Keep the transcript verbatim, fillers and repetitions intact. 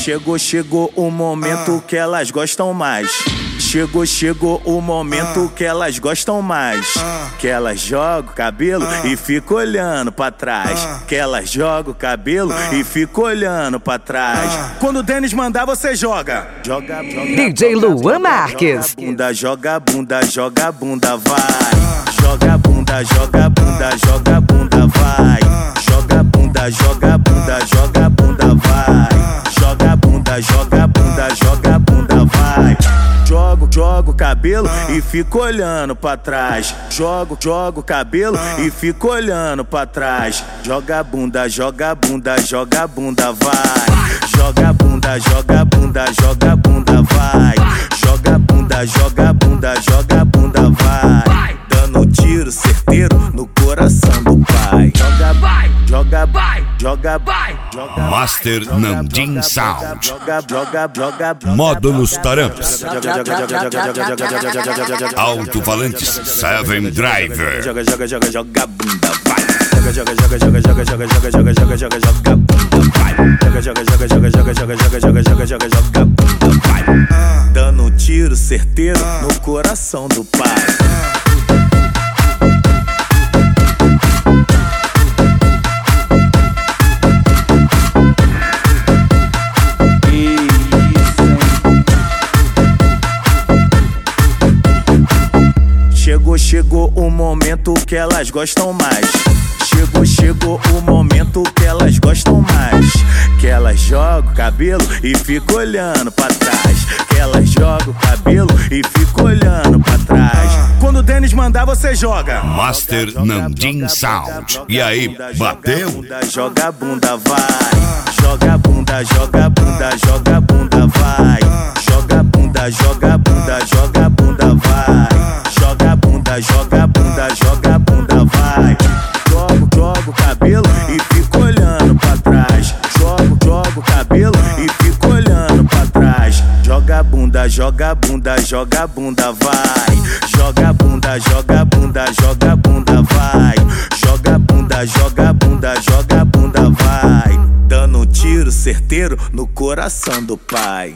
Chegou, chegou o momento que elas gostam mais. Chegou, chegou o momento que elas gostam mais. Que elas jogam o cabelo e ficam olhando pra trás. Que elas jogam o cabelo e ficam olhando pra trás. Quando o Denis mandar, você joga. Joga, joga. D J Luan Marques. Bunda, joga bunda, joga bunda, vai. Joga bunda, joga bunda, joga bunda, vai. Joga bunda, joga bunda, joga bunda, vai. Joga bunda, joga bunda, joga bunda, vai. Jogo, jogo o cabelo e fico olhando pra trás. Jogo, jogo o cabelo e fico olhando pra trás. Joga bunda, joga bunda, joga bunda, vai. Joga bunda, joga bunda, joga bunda, vai. Joga bunda, joga bunda, joga bunda, vai. Dando um tiro certeiro no coração do pai. Joga, vai, joga, vai, joga, vai, joga. Master Nandin Sound. Joga, joga, joga. Módulos Taramps. Alto-falantes Seven Driver. Joga, joga, joga, joga bunda, vai. Joga, joga, joga, joga, joga, joga, joga, joga, joga, joga, joga bunda, vai. Joga, joga, joga, joga, joga, joga, joga, joga, joga, joga, joga bunda, vai. Dando um tiro certeiro no coração do pai. Chegou, chegou o momento que elas gostam mais. Chegou, chegou o momento que elas gostam mais. Que elas jogam o cabelo e ficam olhando pra trás. Que elas jogam o cabelo e ficam olhando pra trás. Quando o Denis mandar, você joga. Master Nandin Sound. E aí, bateu? Joga bunda, vai. Joga bunda, joga bunda, joga bunda, vai. Joga bunda, joga bunda, joga bunda, vai. Joga bunda, joga bunda, joga bunda, vai. Jogo, jogo o cabelo e fico olhando pra trás. Jogo, jogo o cabelo e fico olhando pra trás. Joga bunda, joga bunda, joga bunda, vai. Joga bunda, joga bunda, joga bunda, vai. Joga bunda, joga bunda, joga bunda, vai. Dando um tiro certeiro no coração do pai.